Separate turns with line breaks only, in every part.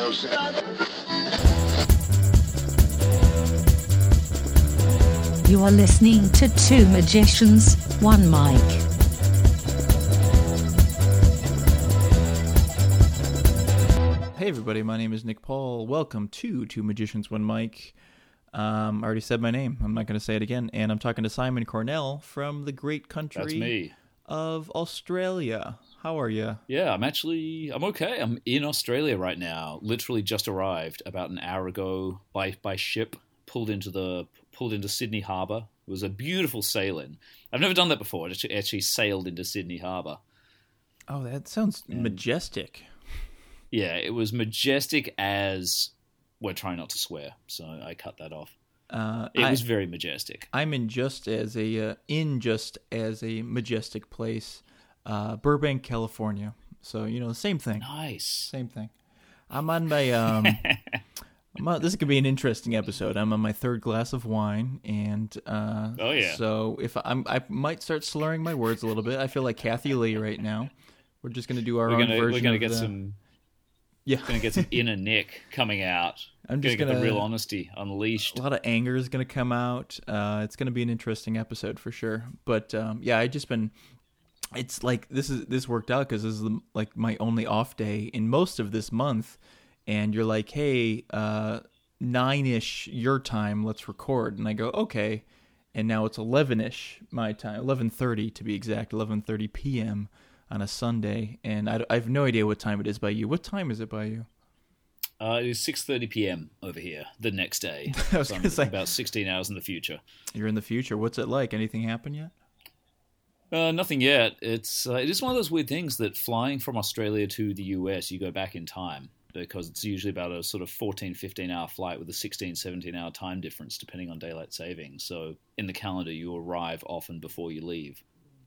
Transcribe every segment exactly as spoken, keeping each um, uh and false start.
You are listening to Two Magicians, One Mic.
Hey everybody, my name is Nick Paul. Welcome to Two Magicians, One Mic. Um, I already said my name. I'm not going to say it again. And I'm talking to Simon Cornell from the great country
That's me.
of Australia. How are you?
Yeah, I'm actually, I'm okay. I'm in Australia right now. Literally just arrived about an hour ago by, by ship, pulled into the pulled into Sydney Harbour. It was a beautiful sail-in. I've never done that before. I actually, actually sailed into Sydney Harbour.
Oh, that sounds and, majestic.
Yeah, it was majestic as... We're trying not to swear, so I cut that off. Uh, it I, was very majestic.
I'm in just as a uh, in just as a majestic place, uh, Burbank, California. So you know, same thing.
Nice,
same thing. I'm on my. Um, I'm on, this could be an interesting episode. I'm on my third glass of wine, and uh,
oh yeah.
So if I'm, I might start slurring my words a little bit. I feel like Kathy Lee right now. We're just gonna do our
we're
own
gonna,
version.
We're gonna
of
get
the,
some.
Yeah,
gonna get some inner Nick coming out.
I'm just
gonna,
gonna
get the real honesty unleashed.
A lot of anger is gonna come out. Uh, it's gonna be an interesting episode for sure. But um, yeah, I just been. It's like this is this worked out because this is the, like my only off day in most of this month, and you're like, hey, uh, nine-ish your time, let's record, and I go okay, and now it's eleven-ish my time, eleven thirty to be exact, eleven thirty p.m. on a Sunday, and I, I have no idea what time it is by you. What time is it by you?
Uh, it is six thirty p.m. over here the next day.
I was
so
gonna say,
about sixteen hours in the future.
You're in the future. What's it like? Anything happen yet?
Uh, nothing yet. It's uh, it is one of those weird things that flying from Australia to the U S, you go back in time because it's usually about a sort of fourteen, fifteen hour flight with a sixteen, seventeen hour time difference depending on daylight savings. So in the calendar, you arrive often before you leave.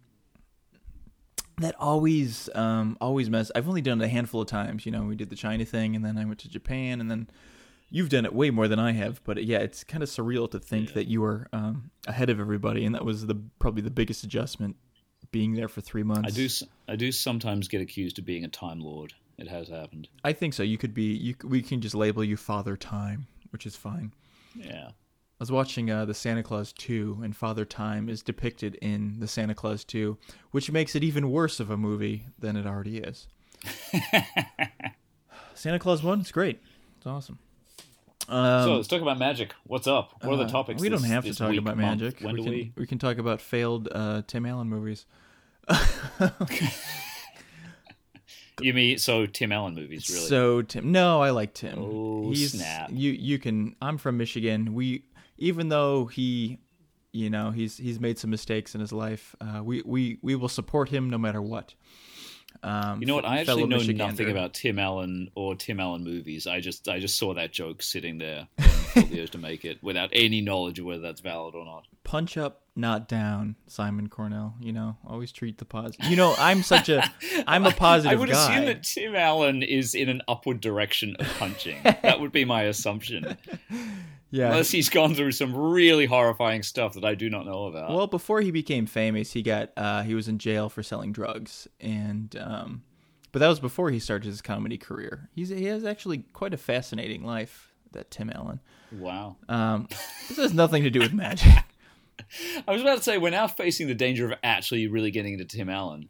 That always, um, always mess. I've only done it a handful of times. You know, we did the China thing, and then I went to Japan, and then you've done it way more than I have. But yeah, it's kind of surreal to think yeah. that you were um, ahead of everybody, and that was the probably the biggest adjustment, being there for three months.
I do, I do sometimes get accused of being a Time Lord. It has happened.
I think so. You could be. You, we can just label you Father Time, which is fine.
Yeah.
I was watching uh, the Santa Claus two, and Father Time is depicted in the Santa Claus two, which makes it even worse of a movie than it already is. Santa Claus one, it's great. It's awesome. Um,
so let's talk about magic. What's up? What are the topics?
Uh, we
this,
don't have to talk
week,
about
month?
magic.
When
we
do
can,
we?
We can talk about failed uh, Tim Allen movies.
You mean so Tim Allen movies, really?
So Tim, no, I like Tim.
Oh
He's,
snap!
You you can. I'm from Michigan. We even though he, you know, he's he's made some mistakes in his life. Uh, we we we will support him no matter what. Um,
you know what? I actually know
Michigander.
nothing about Tim Allen or Tim Allen movies. I just I just saw that joke sitting there and felt the urge to make it without any knowledge of whether that's valid or not.
Punch up, not down, Simon Cornell. You know, always treat the positive. You know, I'm such a, I'm a positive guy.
I would
guy.
assume that Tim Allen is in an upward direction of punching. That would be my assumption.
Yeah.
Unless he's gone through some really horrifying stuff that I do not know about.
Well, before he became famous, he got uh, he was in jail for selling drugs, and um, but that was before he started his comedy career. He's he has actually quite a fascinating life, that Tim Allen.
Wow.
Um, this has nothing to do with magic.
I was about to say, we're now facing the danger of actually really getting into Tim Allen.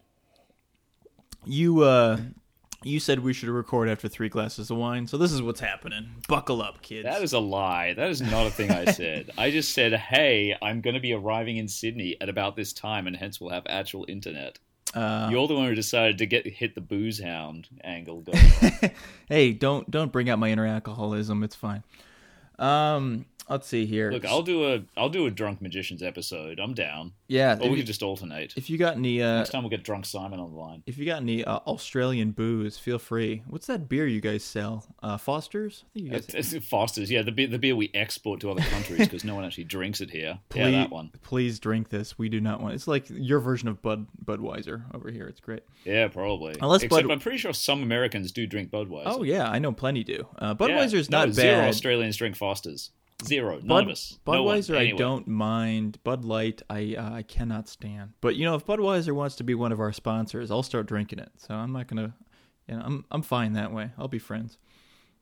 You uh, you said we should record after three glasses of wine, so this is what's happening. Buckle up, kids.
That is a lie. That is not a thing I said. I just said, hey, I'm going to be arriving in Sydney at about this time, and hence we'll have actual internet. Uh, You're the one who decided to get hit the booze hound angle going.
Hey, don't don't bring out my inner alcoholism. It's fine. Um, let's see here.
Look, I'll do a I'll do a Drunk Magicians episode. I'm down.
Yeah,
or we could just alternate.
If you got any, uh,
next time we'll get Drunk Simon on the line.
If you got any uh, Australian booze, feel free. What's that beer you guys sell? Uh, Foster's? I think you guys
it's, it's Foster's. Yeah, the beer the beer we export to other countries because no one actually drinks it here.
Please,
yeah, that one.
Please drink this. We do not want. It's like your version of Bud Budweiser over here. It's great.
Yeah, probably.
Unless
Except
Bud...
I'm pretty sure some Americans do drink Budweiser.
Oh yeah, I know plenty do. Uh, Budweiser's
yeah, no,
not
zero
bad.
Australians drink Foster's. Zero. None
Bud,
of us.
Budweiser,
no one,
I
anyway.
don't mind. Bud Light, I uh, I cannot stand. But you know, if Budweiser wants to be one of our sponsors, I'll start drinking it. So I'm not gonna, you know, I'm I'm fine that way. I'll be friends.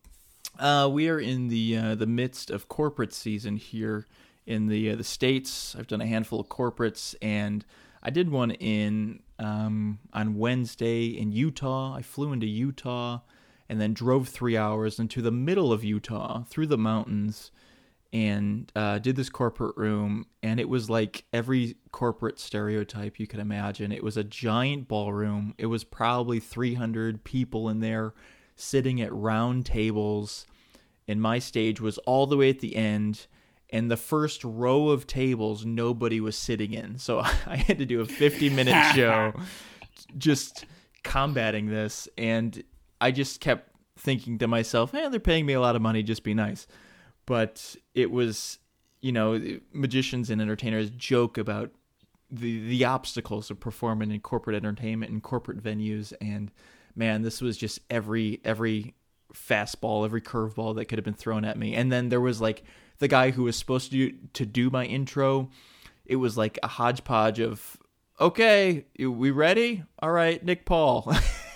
Uh, we are in the uh, the midst of corporate season here in the uh, the States. I've done a handful of corporates, and I did one in um, on Wednesday in Utah. I flew into Utah and then drove three hours into the middle of Utah through the mountains and uh, did this corporate room. And it was like every corporate stereotype you could imagine. It was a giant ballroom. It was probably three hundred people in there sitting at round tables. And my stage was all the way at the end. And the first row of tables, nobody was sitting in. So I had to do a fifty-minute show just combating this. And I just kept thinking to myself, hey, they're paying me a lot of money, just be nice. But it was, you know, magicians and entertainers joke about the the obstacles of performing in corporate entertainment and corporate venues. And, man, this was just every every fastball, every curveball that could have been thrown at me. And then there was, like, the guy who was supposed to do, to do my intro. It was like a hodgepodge of, okay, we ready? All right, Nick Paul.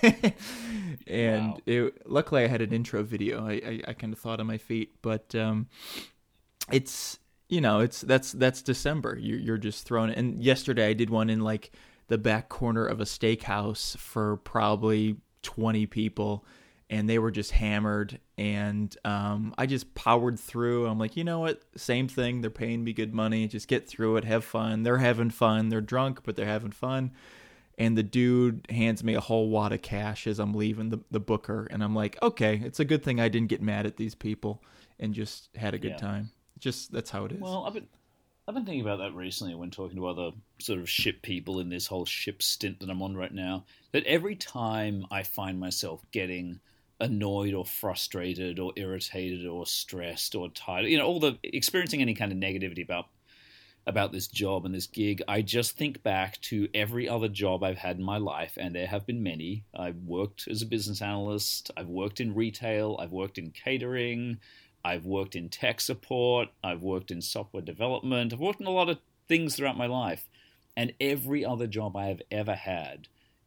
And wow. it, luckily I had an intro video. I, I, I kind of thought on my feet, but um, it's, you know, it's that's that's December. You're, you're just throwing it. And yesterday I did one in like the back corner of a steakhouse for probably twenty people. And they were just hammered, and um, I just powered through. I'm like, you know what? Same thing. They're paying me good money. Just get through it. Have fun. They're having fun. They're drunk, but they're having fun. And the dude hands me a whole wad of cash as I'm leaving the, the booker. And I'm like, okay, it's a good thing I didn't get mad at these people and just had a good yeah. time. Just that's how it is.
Well, I've been, I've been thinking about that recently when talking to other sort of ship people in this whole ship stint that I'm on right now, that every time I find myself getting annoyed or frustrated or irritated or stressed or tired, you know, all the experiencing any kind of negativity about about this job and this gig, I just think back to every other job I've had in my life, and there have been many. I've worked as a business analyst, I've worked in retail, I've worked in catering, I've worked in tech support, I've worked in software development, I've worked in a lot of things throughout my life, and every other job I have ever had,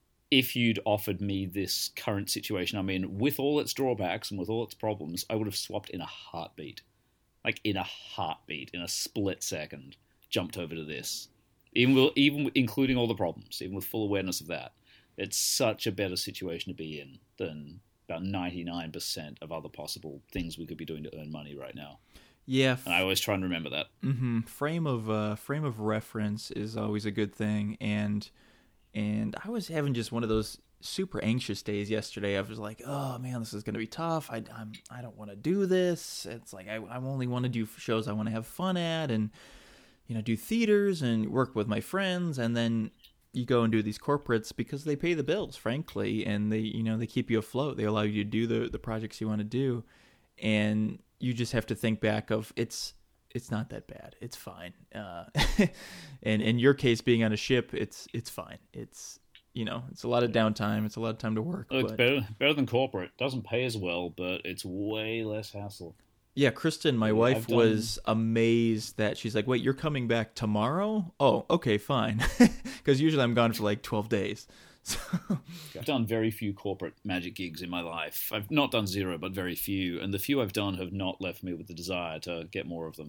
if you'd offered me this current situation I'm in, with all its drawbacks and with all its problems, I would have swapped in a heartbeat. Like, in a heartbeat, in a split second, jumped over to this. Even, with, even including all the problems, even with full awareness of that. It's such a better situation to be in than about ninety-nine percent of other possible things we could be doing to earn money right now.
Yeah. F-
and I always try and remember that.
Mm-hmm. Frame of uh, frame of reference is always a good thing, and... And I was having just one of those super anxious days yesterday. I was like, oh, man, this is going to be tough. I I'm, I don't want to do this. It's like I, I only want to do shows I want to have fun at and, you know, do theaters and work with my friends. And then you go and do these corporates because they pay the bills, frankly, and they, you know, they keep you afloat. They allow you to do the, the projects you want to do. And you just have to think back of it's it's not that bad. It's fine. Uh, and in your case, being on a ship, it's it's fine. It's, you know, it's a lot of downtime. It's a lot of time to work.
Well,
but...
It's better better than corporate. Doesn't pay as well, but it's way less hassle.
Yeah, Kristen, my
yeah,
wife,
done...
was amazed that she's like, wait, you're coming back tomorrow? Oh, okay, fine. Because usually I'm gone for like twelve days. So...
I've done very few corporate magic gigs in my life. I've not done zero, but very few. And the few I've done have not left me with the desire to get more of them.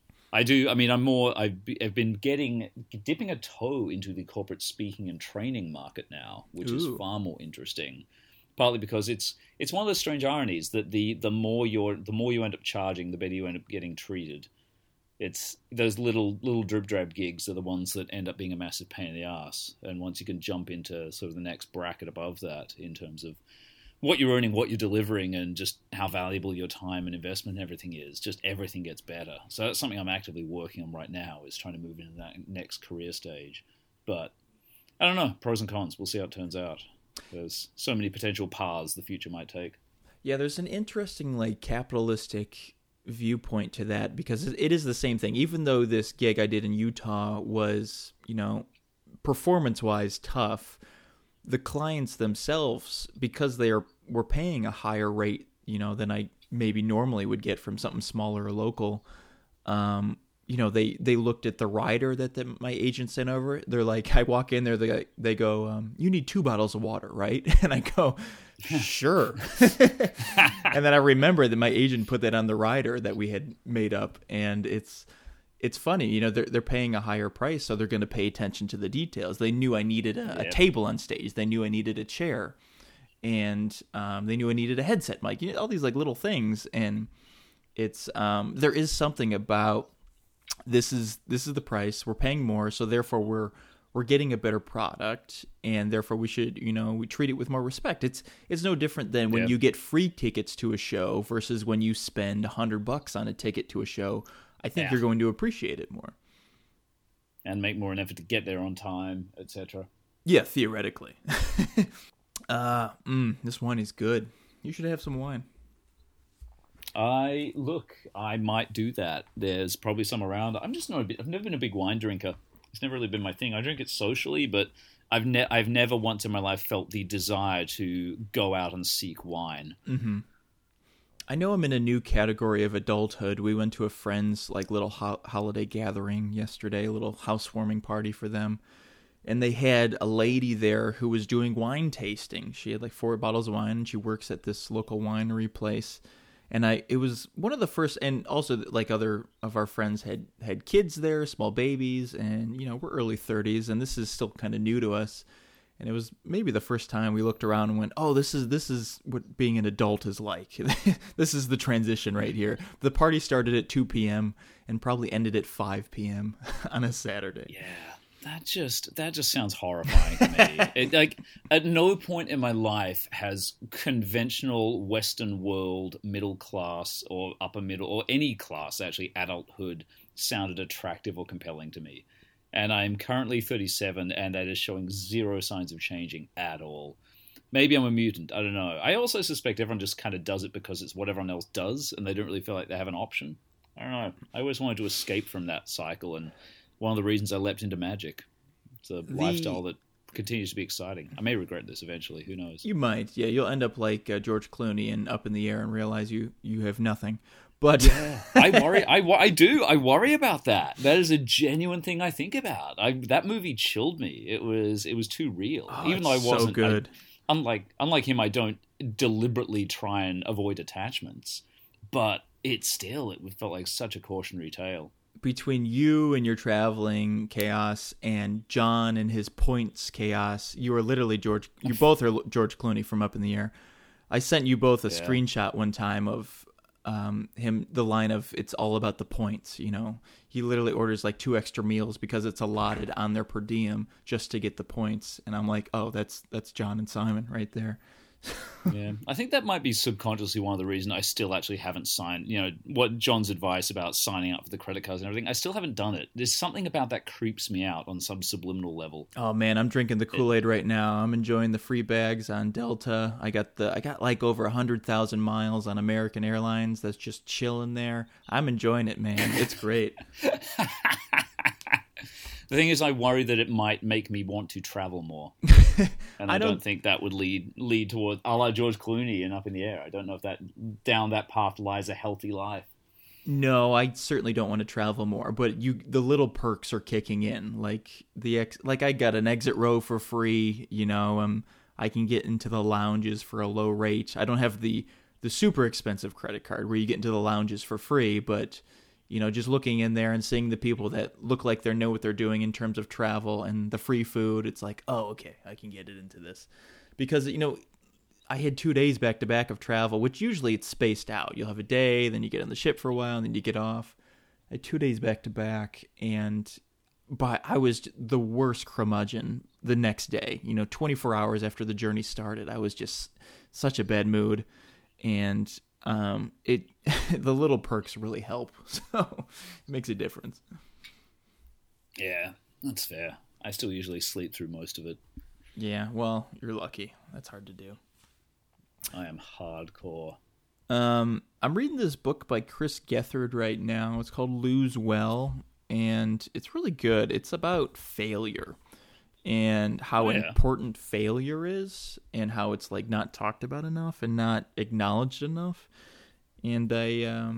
I do. I mean, I'm more. I've, be, I've been getting dipping a toe into the corporate speaking and training market now, which Ooh. is far more interesting. Partly because it's it's one of those strange ironies that the the more you're the more you end up charging, the better you end up getting treated. It's those little little drib drab gigs are the ones that end up being a massive pain in the ass. And once you can jump into sort of the next bracket above that in terms of what you're earning, what you're delivering, and just how valuable your time and investment and everything is, just everything gets better. So that's something I'm actively working on right now, is trying to move into that next career stage. But I don't know, pros and cons. We'll see how it turns out. There's so many potential paths the future might take.
Yeah, there's an interesting, like, capitalistic viewpoint to that, because it is the same thing. Even though this gig I did in Utah was, you know, performance-wise tough, the clients themselves, because they are were paying a higher rate, you know, than I maybe normally would get from something smaller or local, um, you know, they, they looked at the rider that the, my agent sent over. They're like, I walk in there, they, they go, um, you need two bottles of water, right? And I go, sure. And then I remember that my agent put that on the rider that we had made up. And it's, it's funny, you know, they're, they're paying a higher price, so they're going to pay attention to the details. They knew I needed a,
Yeah.
a table on stage. They knew I needed a chair. And um, they knew I needed a headset mic. You know, all these like little things. And it's, um, there is something about, This is this is the price. We're paying more, so therefore we're we're getting a better product, and therefore we should, you know, we treat it with more respect. It's it's no different than when
Yeah.
you get free tickets to a show versus when you spend a hundred bucks on a ticket to a show. I think
Yeah.
you're going to appreciate it more.
And make more an effort to get there on time, et cetera.
Yeah, theoretically. uh, mm, this wine is good. You should have some wine.
I look, I might do that. There's probably some around. I'm just not a bit, I've never been a big wine drinker. It's never really been my thing. I drink it socially, but I've ne- I've never once in my life felt the desire to go out and seek wine.
Mm-hmm. I know I'm in a new category of adulthood. We went to a friend's like little ho- holiday gathering yesterday, a little housewarming party for them. And they had a lady there who was doing wine tasting. She had like four bottles of wine, and she works at this local winery place. And I, it was one of the first, and also like other of our friends had, had kids there, small babies, and, you know, we're early thirties, and this is still kind of new to us. And it was maybe the first time we looked around and went, oh, this is this is what being an adult is like. This is the transition right here. The party started at two p.m. and probably ended at five p.m. on a Saturday.
Yeah, that just that just sounds horrifying to me. It, like, at no point in my life has conventional Western world middle class or upper middle or any class, actually adulthood, sounded attractive or compelling to me. And I'm currently thirty-seven, and that is showing zero signs of changing at all. Maybe I'm a mutant. I don't know. I also suspect everyone just kind of does it because it's what everyone else does, and they don't really feel like they have an option. I don't know. I always wanted to escape from that cycle, and one of the reasons I leapt into magic. It's a
The-
lifestyle that continues to be exciting. I may regret this eventually. Who knows?
You might, yeah. You'll end up like uh, George Clooney and Up in the Air and realize you, you have nothing. But
I worry. I, wo- I do. I worry about that. That is a genuine thing I think about. I, that movie chilled me. It was it was too real.
Oh,
Even though I
it's so
wasn't
good.
I, unlike unlike him, I don't deliberately try and avoid attachments. But it still it felt like such a cautionary tale.
between you and your traveling chaos and John and his points chaos, you are literally George. You both are George Clooney from Up in the Air. I sent you both a
Yeah.
screenshot one time of um, him, the line of "It's all about the points." You know, he literally orders like two extra meals because it's allotted on their per diem just to get the points. And I'm like, oh, that's that's John and Simon right there.
Yeah, I think that might be subconsciously one of the reasons I still actually haven't signed. You know, what John's advice about signing up for the credit cards and everything, I still haven't done it. There's something about that creeps me out on some subliminal level.
Oh man, I'm drinking the Kool-Aid right now. I'm enjoying the free bags on Delta. I got the I got like over a hundred thousand miles on American Airlines. That's just chilling there. I'm enjoying it, man. It's great.
The thing is, I worry that it might make me want to travel more, and I,
I
don't,
don't-
think that would lead lead toward a la George Clooney and Up in the Air. I don't know if that down that path lies a healthy life.
No, I certainly don't want to travel more, but you the little perks are kicking in. Like the ex, like I got an exit row for free, you know, um I can get into the lounges for a low rate. I don't have the the super expensive credit card where you get into the lounges for free, but you know, just looking in there and seeing the people that look like they know what they're doing in terms of travel and the free food, it's like, oh, okay, I can get it into this. Because, you know, I had two days back to back of travel, which usually it's spaced out. You'll have a day, then you get on the ship for a while, and then you get off. I had two days back to back, and but I was the worst curmudgeon the next day. You know, twenty-four hours after the journey started, I was just such a bad mood, and um, it the little perks really help, so it makes a difference.
Yeah, that's fair. I still usually sleep through most of it.
Yeah, well, you're lucky. That's hard to do.
I am hardcore.
Um, I'm reading this book by Chris Gethard right now. It's called Lose Well, and it's really good. It's about failure and how
Oh, yeah.
important failure is and how it's like not talked about enough and not acknowledged enough. And I um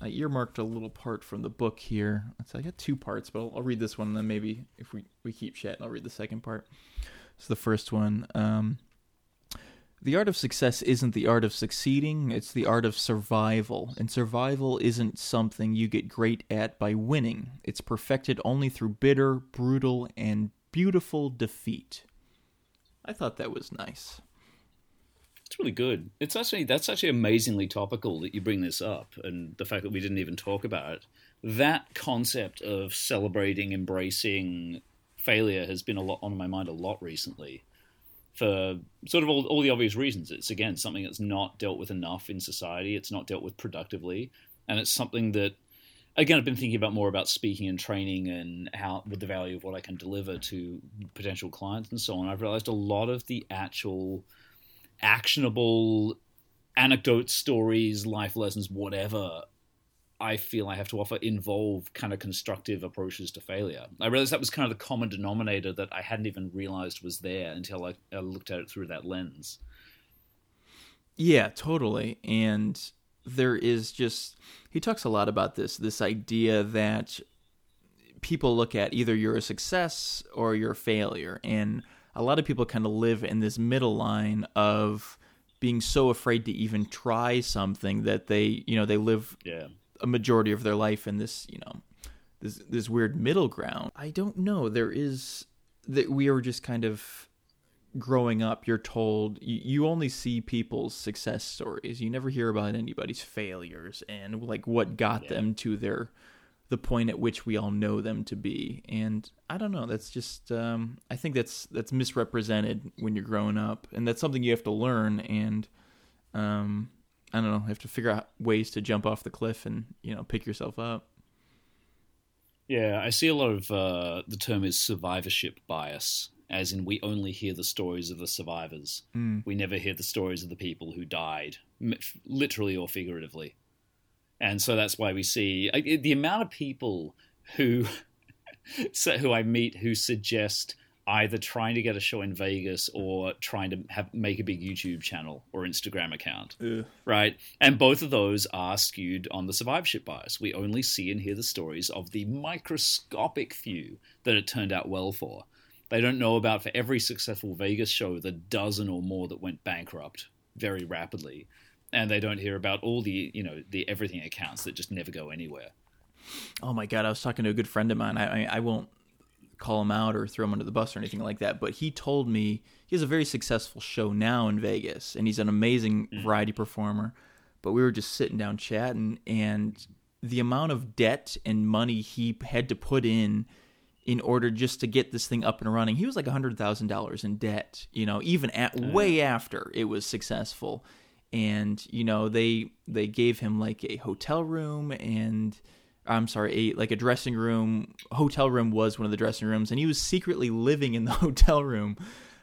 I earmarked a little part from the book here. So I got two parts, but I'll, I'll read this one, and then maybe if we, we keep chatting, I'll read the second part. So the first one, um, the art of success isn't the art of succeeding, it's the art of survival. And survival isn't something you get great at by winning. It's perfected only through bitter, brutal, and beautiful defeat. I thought that was nice.
It's really good. It's actually that's actually amazingly topical that you bring this up, and the fact that we didn't even talk about it. That concept of celebrating, embracing failure has been a lot on my mind a lot recently, for sort of all, all the obvious reasons. It's again something that's not dealt with enough in society. It's not dealt with productively, and it's something that, again, I've been thinking about more about speaking and training and how with the value of what I can deliver to potential clients and so on. I've realized a lot of the actual actionable anecdotes, stories, life lessons, whatever I feel I have to offer involve kind of constructive approaches to failure. I realized that was kind of the common denominator that I hadn't even realized was there until I, I looked at it through that lens.
Yeah, totally. And there is just, he talks a lot about this, this idea that people look at either you're a success or you're a failure. And a lot of people kind of live in this middle line of being so afraid to even try something that they, you know, they live
yeah.
a majority of their life in this, you know, this this weird middle ground. I don't know. There is that we are just kind of growing up. You're told you, you only see people's success stories. You never hear about anybody's failures and like what got
yeah.
them to their the point at which we all know them to be. And I don't know, that's just um I think that's that's misrepresented when you're growing up, and that's something you have to learn. And um I don't know, you have to figure out ways to jump off the cliff and, you know, pick yourself up.
Yeah, I see a lot of uh the term is survivorship bias, as in we only hear the stories of the survivors.
Mm.
We never hear the stories of the people who died, literally or figuratively. And so that's why we see the amount of people who who I meet who suggest either trying to get a show in Vegas or trying to have make a big YouTube channel or Instagram account,
Ugh.
right? And both of those are skewed on the survivorship bias. We only see and hear the stories of the microscopic few that it turned out well for. They don't know about, for every successful Vegas show, the dozen or more that went bankrupt very rapidly. And they don't hear about all the, you know, the everything accounts that just never go anywhere.
Oh my God, I was talking to a good friend of mine. I, I I won't call him out or throw him under the bus or anything like that, but he told me he has a very successful show now in Vegas, and he's an amazing mm. variety performer. But we were just sitting down chatting, and the amount of debt and money he had to put in in order just to get this thing up and running, he was like one hundred thousand dollars in debt, you know, even at uh. way after it was successful. And, you know, they they gave him like a hotel room and, I'm sorry, a like a dressing room. Hotel room was one of the dressing rooms, and he was secretly living in the hotel room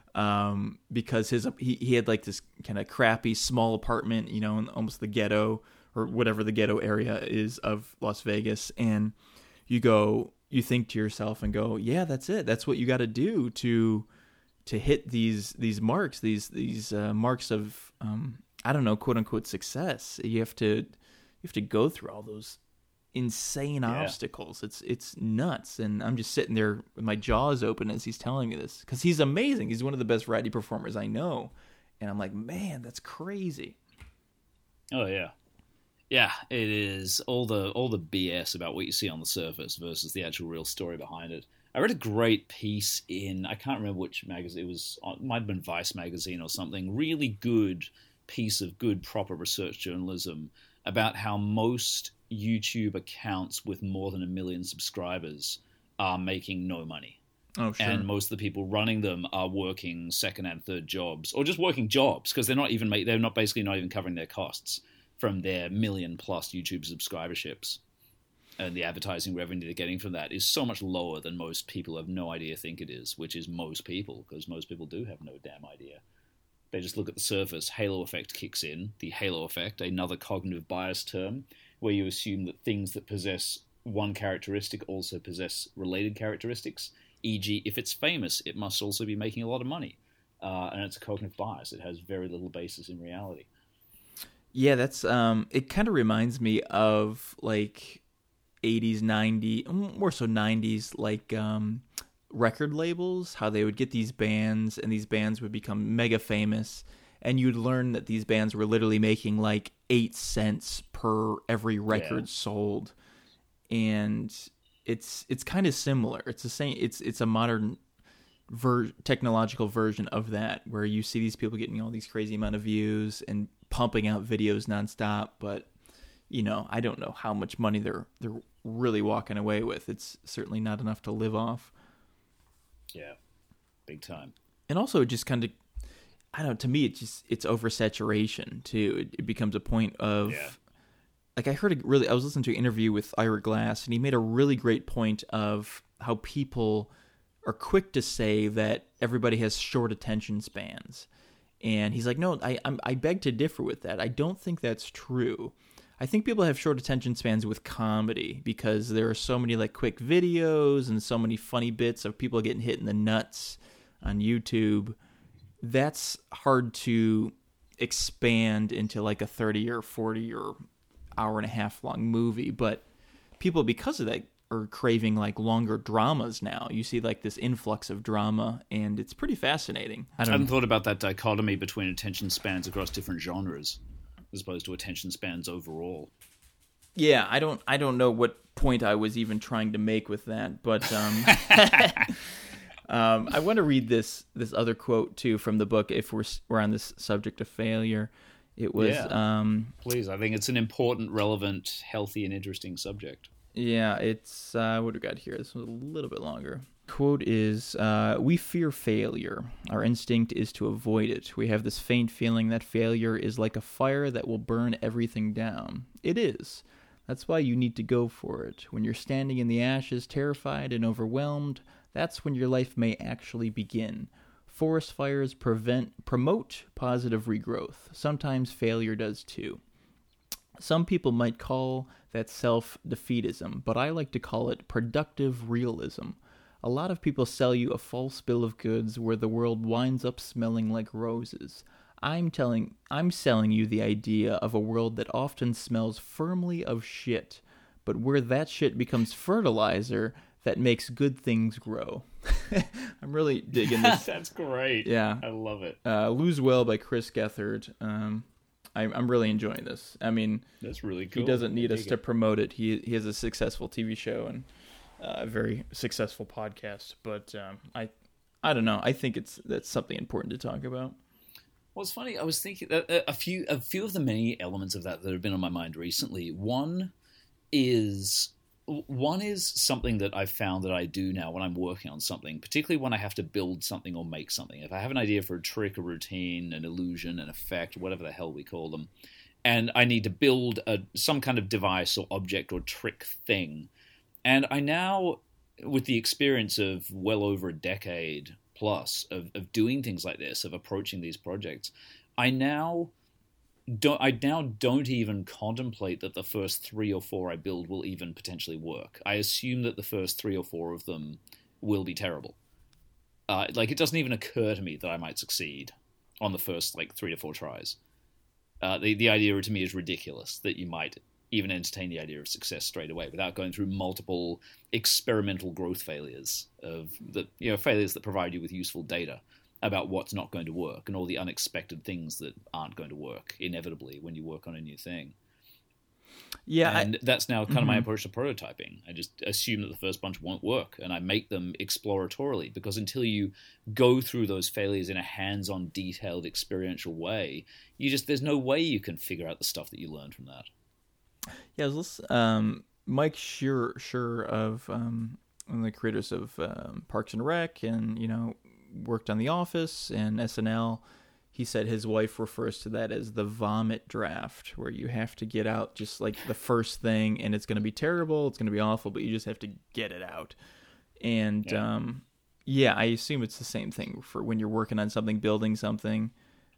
um, because his he, he had like this kind of crappy small apartment, you know, in almost the ghetto or whatever the ghetto area is of Las Vegas. And you go, you think to yourself and go, yeah, that's it. That's what you got to do to to hit these these marks, these these uh, marks of um, I don't know, quote unquote success. You have to you have to go through all those insane yeah. obstacles. It's it's nuts. And I'm just sitting there with my jaws open as he's telling me this, because he's amazing. He's one of the best variety performers I know. And I'm like, man, that's crazy.
Oh yeah. Yeah, it is all the all the B S about what you see on the surface versus the actual real story behind it. I read a great piece in, I can't remember which magazine, it was, it might have been Vice magazine or something, really good piece of good, proper research journalism about how most YouTube accounts with more than a million subscribers are making no money.
Oh, sure.
And most of the people running them are working second and third jobs, or just working jobs, because they're not even make, they're not basically not even covering their costs from their million plus YouTube subscriberships. And the advertising revenue they're getting from that is so much lower than most people have no idea think it is, which is most people, because most people do have no damn idea. They just look at the surface. Halo effect kicks in. The halo effect, another cognitive bias term, where you assume that things that possess one characteristic also possess related characteristics. for example, if it's famous, it must also be making a lot of money. Uh, and it's a cognitive bias. It has very little basis in reality.
Yeah, that's um it kind of reminds me of like eighties, nineties, more so nineties, like um record labels, how they would get these bands and these bands would become mega famous, and you'd learn that these bands were literally making like eight cents per every record
Yeah.
sold. And it's it's kind of similar. It's the same it's it's a modern ver- technological version of that, where you see these people getting all these crazy amount of views and pumping out videos nonstop, but you know, I don't know how much money they're they're really walking away with. It's certainly not enough to live off.
Yeah, big time.
And also, it just kind of, I don't know, to me, it just it's oversaturation too. It, it becomes a point of,
Yeah.
like I heard a really, I was listening to an interview with Ira Glass, and he made a really great point of how people are quick to say that everybody has short attention spans. And he's like, no, I I'm, I beg to differ with that. I don't think that's true. I think people have short attention spans with comedy because there are so many like quick videos and so many funny bits of people getting hit in the nuts on YouTube. That's hard to expand into like a thirty or forty or hour and a half long movie. But people, because of that, are craving like longer dramas now. You see like this influx of drama, and it's pretty fascinating. I
I
don't
hadn't
know.
thought about that dichotomy between attention spans across different genres, as opposed to attention spans overall.
Yeah, I don't I don't know what point I was even trying to make with that, but um, um, I want to read this this other quote too from the book. If we're we're on this subject of failure, it was
Yeah.
um,
Please, I think it's an important, relevant, healthy, and interesting subject.
yeah, it's uh, what do we got here? This one's a little bit longer. Quote is, uh, we fear failure. Our instinct is to avoid it. We have this faint feeling that failure is like a fire that will burn everything down. It is. That's why you need to go for it. When you're standing in the ashes, terrified and overwhelmed, that's when your life may actually begin. Forest fires prevent, promote positive regrowth. Sometimes failure does too. Some people might call that self-defeatism, but I like to call it productive realism. A lot of people sell you a false bill of goods where the world winds up smelling like roses. I'm telling I'm selling you the idea of a world that often smells firmly of shit, but where that shit becomes fertilizer that makes good things grow. I'm really digging this.
That's great.
Yeah.
I love it.
Uh, Lose Well by Chris Gethard. Um, I, I'm really enjoying this. I mean,
That's really cool.
he doesn't need
I
us
dig
to
it.
promote it. He he has a successful T V show and uh, a very successful podcast. But um, I I don't know. I think it's that's something important to talk about.
Well, it's funny. I was thinking that a few, a few of the many elements of that that have been on my mind recently. One is one is something that I've found that I do now when I'm working on something, particularly when I have to build something or make something. If I have an idea for a trick, a routine, an illusion, an effect, whatever the hell we call them, and I need to build a, some kind of device or object or trick thing, and I now, with the experience of well over a decade plus of, of doing things like this, of approaching these projects, I now don't I now don't even contemplate that the first three or four I build will even potentially work. I assume that the first three or four of them will be terrible. Uh, like, it doesn't even occur to me that I might succeed on the first like three to four tries. Uh, the the idea to me is ridiculous that you might even entertain the idea of success straight away without going through multiple experimental growth failures of the you know failures that provide you with useful data about what's not going to work and all the unexpected things that aren't going to work inevitably when you work on a new thing.
Yeah,
and
I,
that's now kind of my
Mhm.
approach to prototyping. I just assume that the first bunch won't work, and I make them exploratorily, because until you go through those failures in a hands-on, detailed, experiential way, you just there's no way you can figure out the stuff that you learned from that.
yeah. I was listening, um, Mike Schur, Schur of um, one of the creators of um, Parks and Rec, and you know, worked on The Office and S N L. He said his wife refers to that as the vomit draft, where you have to get out just like the first thing, and it's going to be terrible, it's going to be awful, but you just have to get it out. And
Yeah.
um, yeah, I assume it's the same thing for when you're working on something, building something.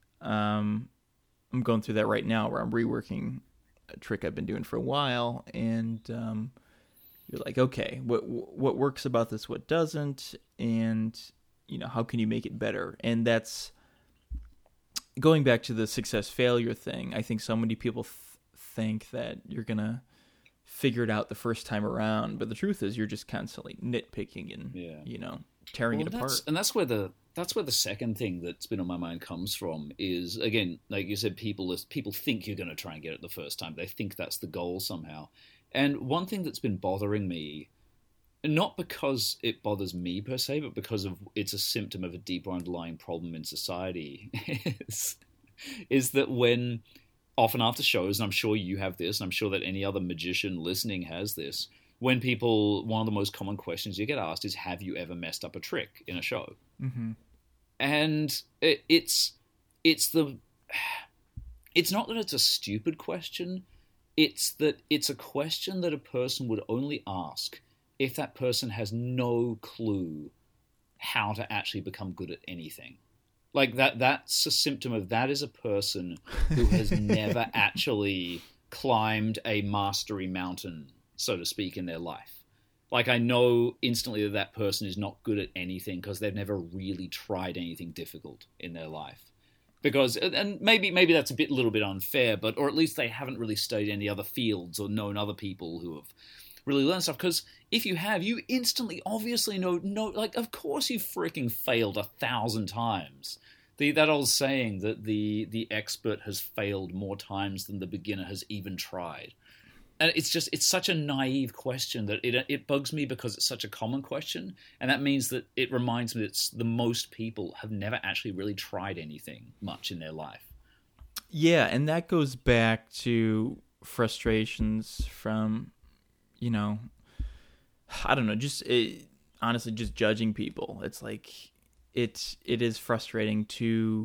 Um, I'm going through that right now, where I'm reworking a trick I've been doing for a while, and um, you're like, okay, what what works about this, what doesn't, and you know, how can you make it better? And that's going back to the success failure thing, I think so many people th- think that you're gonna figure it out the first time around, but the truth is you're just constantly nitpicking and
Yeah.
you know tearing
Well,
it
that's,
apart.
and that's where the that's where the second thing that's been on my mind comes from is, again, like you said, people people think you're going to try and get it the first time. They think that's the goal somehow. And one thing that's been bothering me, not because it bothers me per se, but because of it's a symptom of a deeper underlying problem in society, is, is that when often after shows, and I'm sure you have this, and I'm sure that any other magician listening has this, when people, one of the most common questions you get asked is, have you ever messed up a trick in a show?
Mm-hmm.
And it, it's it's the it's not that it's a stupid question, it's that it's a question that a person would only ask if that person has no clue how to actually become good at anything. Like that that's a symptom of that is a person who has never actually climbed a mastery mountain, so to speak, in their life. Like, I know instantly that that person is not good at anything because they've never really tried anything difficult in their life. Because, and maybe maybe that's a bit, little bit unfair, but or at least they haven't really studied any other fields or known other people who have really learned stuff. Because if you have, you instantly, obviously know, no, like, of course you freaking failed a thousand times. The that old saying that the the expert has failed more times than the beginner has even tried. And it's just, it's such a naive question that it it bugs me because it's such a common question. And that means that it reminds me that it's the most people have never actually really tried anything much in their life.
Yeah, and that goes back to frustrations from, you know, I don't know, just it, honestly, just judging people. It's like, it, it is frustrating to...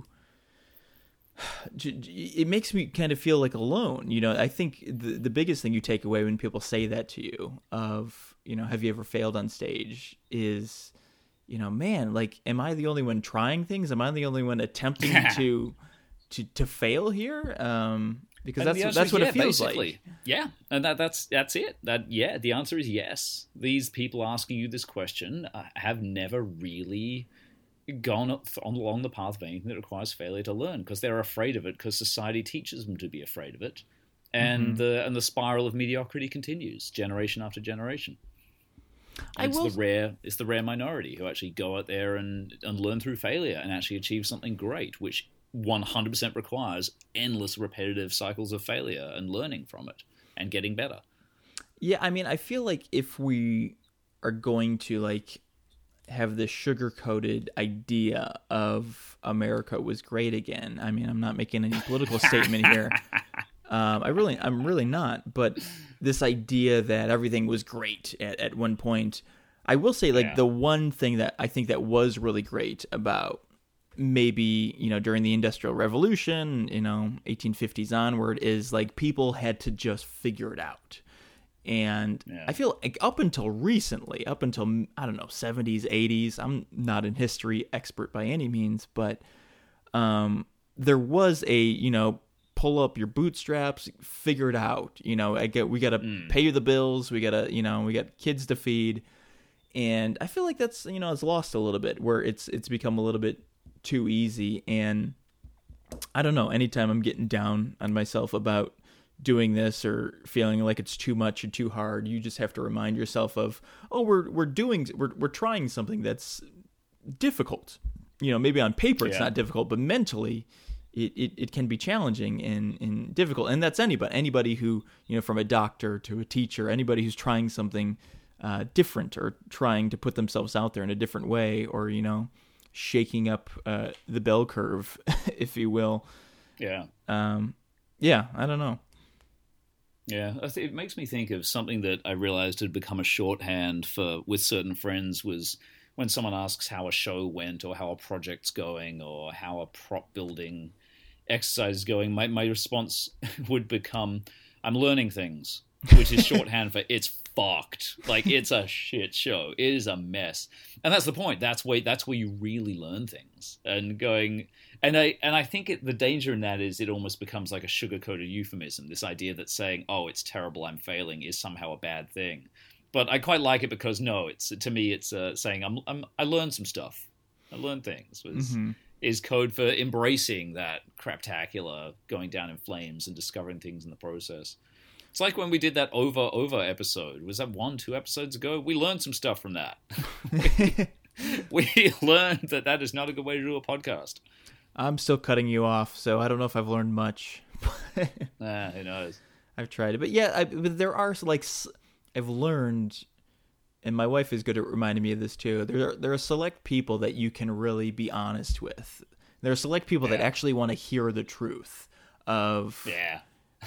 It makes me kind of feel like alone. You know, I think the the biggest thing you take away when people say that to you of, you know, have you ever failed on stage is, you know, man, like, am I the only one trying things? Am I the only one attempting to, to, to fail here? Um, because
And
that's, that's what
yeah,
it feels
basically.
like.
Yeah. And that, that's, that's it. That, yeah, the answer is yes. These people asking you this question uh, have never really gone up on, along the path of anything that requires failure to learn because they're afraid of it because society teaches them to be afraid of it. And mm-hmm. the and the spiral of mediocrity continues generation after generation.
I
it's
will...
the rare it's the rare minority who actually go out there and, and learn through failure and actually achieve something great, which one hundred percent requires endless repetitive cycles of failure and learning from it and getting better.
Yeah, I mean, I feel like if we are going to, like, have this sugar-coated idea of America was great again. I mean, I'm not making any political statement here. Um, I really, I'm really not. But this idea that everything was great at, at one point, I will say, like, yeah. the one thing that I think that was really great about maybe, you know, during the Industrial Revolution, you know, eighteen fifties onward, is like people had to just figure it out. And yeah. I feel like up until recently, up until, I don't know, seventies, eighties, I'm not an history expert by any means, but um, there was a, you know, pull up your bootstraps, figure it out. You know, I get, we got to mm. pay the bills. We got to, you know, we got kids to feed. And I feel like that's, you know, it's lost a little bit where it's, it's become a little bit too easy. And I don't know, anytime I'm getting down on myself about doing this or feeling like it's too much or too hard, you just have to remind yourself of, oh, we're we're doing we're we're trying something that's difficult. You know, maybe on paper it's yeah. not difficult, but mentally it, it, it can be challenging and, and difficult. And that's anybody anybody who, you know, from a doctor to a teacher, anybody who's trying something uh, different or trying to put themselves out there in a different way, or, you know, shaking up uh, the bell curve, if you will.
Yeah.
Um. Yeah. I don't know.
Yeah, it makes me think of something that I realized had become a shorthand for with certain friends was when someone asks how a show went or how a project's going or how a prop building exercise is going, my, my response would become, I'm learning things, which is shorthand for it's fucked. Like, it's a shit show. It is a mess. And that's the point. That's where, that's where you really learn things. And going... And I and I think it, the danger in that is it almost becomes like a sugar-coated euphemism, this idea that saying, oh, it's terrible, I'm failing, is somehow a bad thing. But I quite like it because, no, it's to me it's uh, saying I'm, I'm, I learned some stuff. I learned things. Was,
mm-hmm.
is code for embracing that craptacular, going down in flames and discovering things in the process. It's like when we did that over over episode. Was that one, two episodes ago? We learned some stuff from that. we, we learned that that is not a good way to do a podcast.
I'm still cutting you off, so I don't know if I've learned much.
Ah, who knows?
I've tried it, but yeah, I, but there are like I've learned, and my wife is good at reminding me of this too. There are, there are select people that you can really be honest with. There are select people yeah. that actually want to hear the truth of
yeah.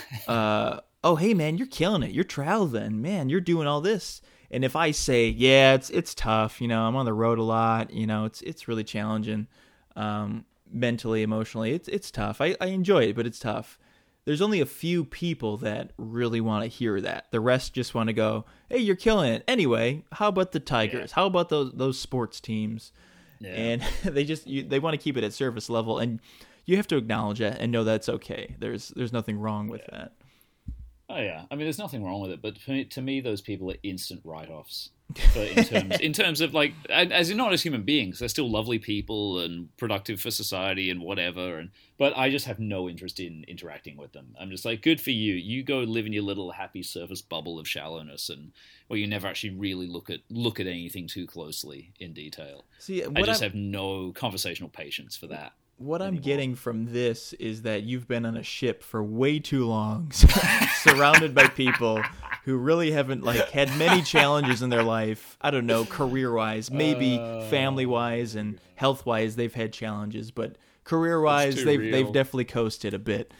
uh, oh, hey man, you're killing it. You're traveling, man. You're doing all this. And if I say, yeah, it's it's tough. You know, I'm on the road a lot. You know, it's it's really challenging, um, mentally, emotionally. It's it's tough. I, I enjoy it, but it's tough. There's only a few people that really want to hear that. The rest just want to go, hey, you're killing it. Anyway, how about the Tigers? Yeah. How about those those sports teams? Yeah. And they just you, they want to keep it at surface level, and you have to acknowledge it and know that's okay. There's there's nothing wrong with yeah. that.
Oh yeah, I mean, there's nothing wrong with it, but to me, to me those people are instant write-offs. For in terms in terms of like, as in not as human beings, they're still lovely people and productive for society and whatever. And but I just have no interest in interacting with them. I'm just like, good for you. You go live in your little happy surface bubble of shallowness, and where you never actually really look at look at anything too closely in detail. See, I just I'm... have no conversational patience for that.
What anymore. I'm getting from this is that you've been on a ship for way too long, surrounded by people who really haven't like had many challenges in their life. I don't know, career-wise, maybe uh, family-wise and health-wise, they've had challenges, but career-wise, they've real. they've definitely coasted a bit.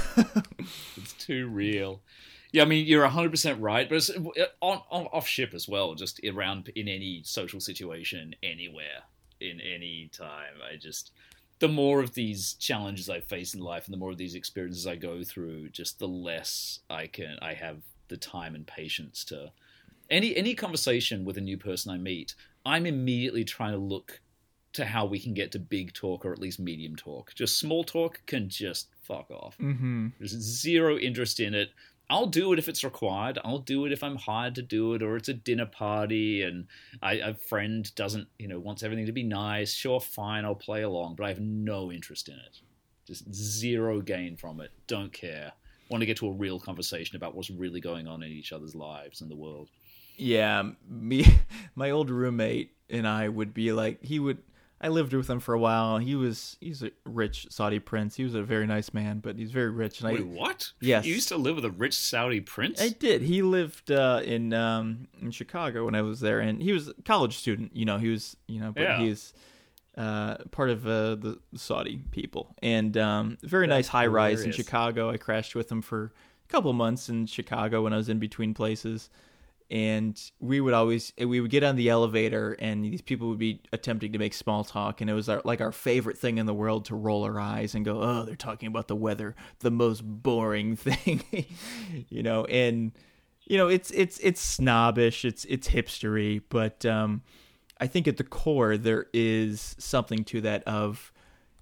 It's too real. Yeah, I mean, you're one hundred percent right, but it's on, on off ship as well, just around in any social situation, anywhere, in any time. I just... The more of these challenges I face in life and the more of these experiences I go through, just the less I can, I have the time and patience to any, any conversation with a new person I meet. I'm immediately trying to look to how we can get to big talk or at least medium talk. Just small talk can just fuck off.
Mm-hmm.
There's zero interest in it. I'll do it if it's required. I'll do it if I'm hired to do it, or it's a dinner party and I, a friend doesn't, you know, wants everything to be nice. Sure, fine, I'll play along, but I have no interest in it. Just zero gain from it. Don't care. Want to get to a real conversation about what's really going on in each other's lives and the world.
Yeah, me, my old roommate and I would be like, he would. I lived with him for a while. He was he's a rich Saudi prince. He was a very nice man, but he's very rich. And
Wait,
I,
what?
Yes.
You used to live with a rich Saudi prince?
I did. He lived uh, in um, in Chicago when I was there, and he was a college student. You know, he was you know, but
yeah.
he's uh, part of uh, the Saudi people, and um, very
That's
nice high rise in
hilarious.
Chicago. I crashed with him for a couple of months in Chicago when I was in between places. And we would always, we would get on the elevator and these people would be attempting to make small talk. And it was our, like our favorite thing in the world to roll our eyes and go, oh, they're talking about the weather, the most boring thing, you know, and, you know, it's, it's, it's snobbish, it's, it's hipstery, but um, I think at the core, there is something to that of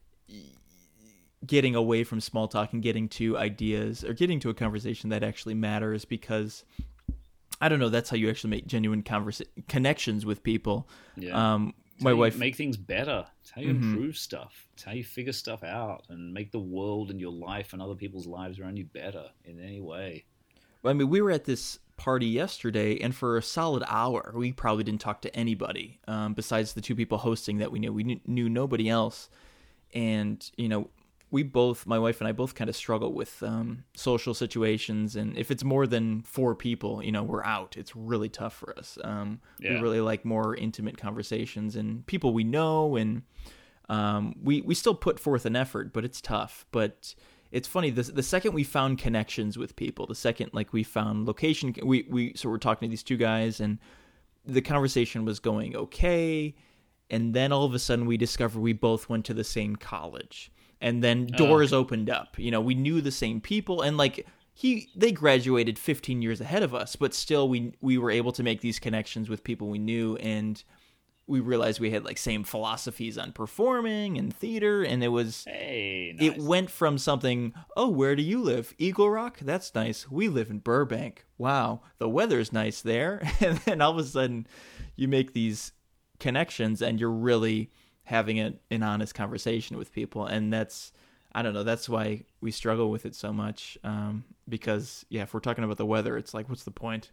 getting away from small talk and getting to ideas or getting to a conversation that actually matters, because I don't know. That's how you actually make genuine conversa- connections with people.
Yeah.
Um, my wife
make things better. It's how you
mm-hmm.
improve stuff. It's how you figure stuff out and make the world and your life and other people's lives around you better in any way.
I mean, we were at this party yesterday, and for a solid hour, we probably didn't talk to anybody um, besides the two people hosting that we knew. We knew, knew nobody else, and you know. We both, my wife and I both kind of struggle with um, social situations. And if it's more than four people, you know, we're out. It's really tough for us. Um,
yeah.
We really like more intimate conversations and people we know. And um, we, we still put forth an effort, but it's tough. But it's funny, the, the second we found connections with people, the second like we found location, we, we so we're talking to these two guys and the conversation was going okay. And then all of a sudden we discovered we both went to the same college. And then doors oh. opened up. You know, we knew the same people, and like he, they graduated fifteen years ahead of us, but still, we we were able to make these connections with people we knew, and we realized we had like same philosophies on performing and theater, and it was
hey, nice.
It went from something. Oh, where do you live? Eagle Rock? That's nice. We live in Burbank. Wow, the weather's nice there. And then all of a sudden, you make these connections, and you're really having a, an honest conversation with people. And that's, I don't know, that's why we struggle with it so much. Um, because, yeah, if we're talking about the weather, it's like, what's the point?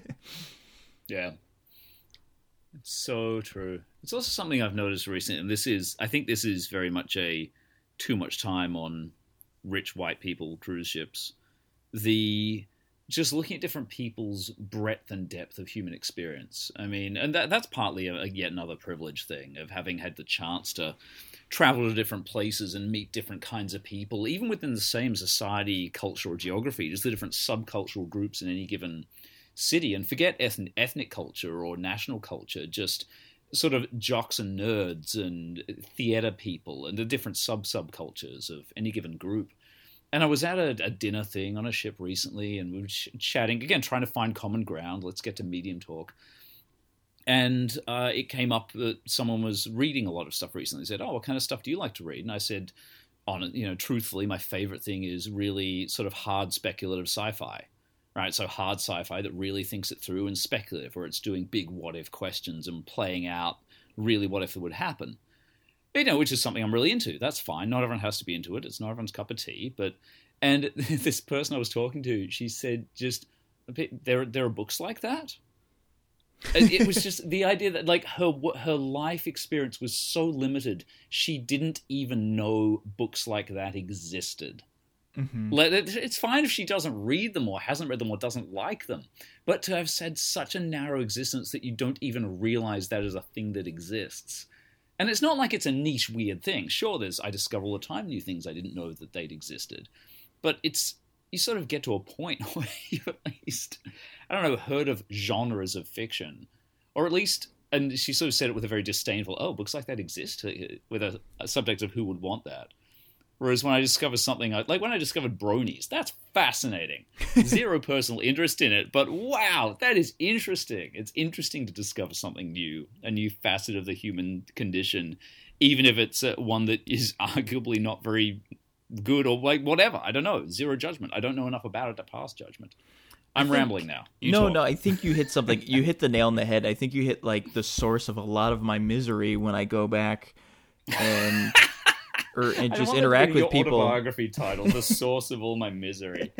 Yeah. It's so true. It's also something I've noticed recently, and this is, I think this is very much a too much time on rich white people cruise ships. The just looking at different people's breadth and depth of human experience. I mean, and that that's partly a, yet another privilege thing of having had the chance to travel to different places and meet different kinds of people, even within the same society, culture, or geography, just the different subcultural groups in any given city. And forget ethnic, ethnic culture or national culture, just sort of jocks and nerds and theater people and the different sub-subcultures of any given group. And I was at a, a dinner thing on a ship recently, and we were ch- chatting, again, trying to find common ground. Let's get to medium talk. And uh, it came up that someone was reading a lot of stuff recently. They said, oh, what kind of stuff do you like to read? And I said, on you know, truthfully, my favorite thing is really sort of hard speculative sci-fi, right? So hard sci-fi that really thinks it through, and speculative, where it's doing big what-if questions and playing out really what if it would happen. You know, which is something I'm really into. That's fine. Not everyone has to be into it. It's not everyone's cup of tea. But and this person I was talking to, she said, just there there are books like that. It was just the idea that like her her life experience was so limited, she didn't even know books like that existed. Mm-hmm. It's fine if she doesn't read them or hasn't read them or doesn't like them, but to have said such a narrow existence that you don't even realize that is a thing that exists. And it's not like it's a niche, weird thing. Sure, there's I discover all the time new things I didn't know that they'd existed. But it's you sort of get to a point where you've at least, I don't know, heard of genres of fiction. Or at least, and she sort of said it with a very disdainful, oh, books like that exist, with a, a subtext of who would want that. Whereas when I discover something, like when I discovered bronies, that's fascinating. Zero personal interest in it, but wow, that is interesting. It's interesting to discover something new, a new facet of the human condition, even if it's uh, one that is arguably not very good or like whatever. I don't know. Zero judgment. I don't know enough about it to pass judgment. I'm think, rambling now. You
no,
talk.
no, I think you hit something. You hit the nail on the head. I think you hit like the source of a lot of my misery when I go back and... Or, and just interact with people.
Autobiography title, The Source of All My Misery.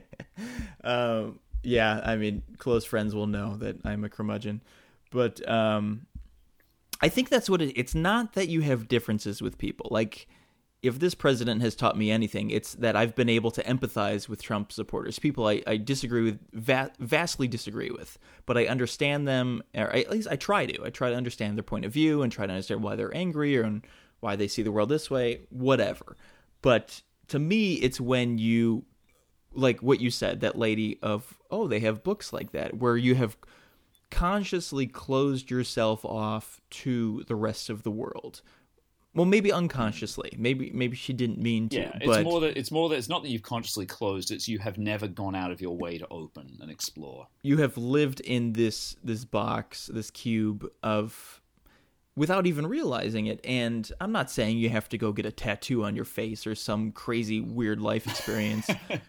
um, yeah, I mean, close friends will know that I'm a curmudgeon. But um, I think that's what it, it's not that you have differences with people. Like, if this president has taught me anything, it's that I've been able to empathize with Trump supporters, people I, I disagree with, va- vastly disagree with, but I understand them, or at least I try to. I try to understand their point of view and try to understand why they're angry or why they see the world this way, whatever. But to me, it's when you, like what you said, that lady of, oh, they have books like that, where you have consciously closed yourself off to the rest of the world. Well, maybe unconsciously. Maybe maybe she didn't mean to.
Yeah, it's
but
more that it's more that it's not that you've consciously closed. It's you have never gone out of your way to open and explore.
You have lived in this this box, this cube of, without even realizing it. And I'm not saying you have to go get a tattoo on your face or some crazy weird life experience,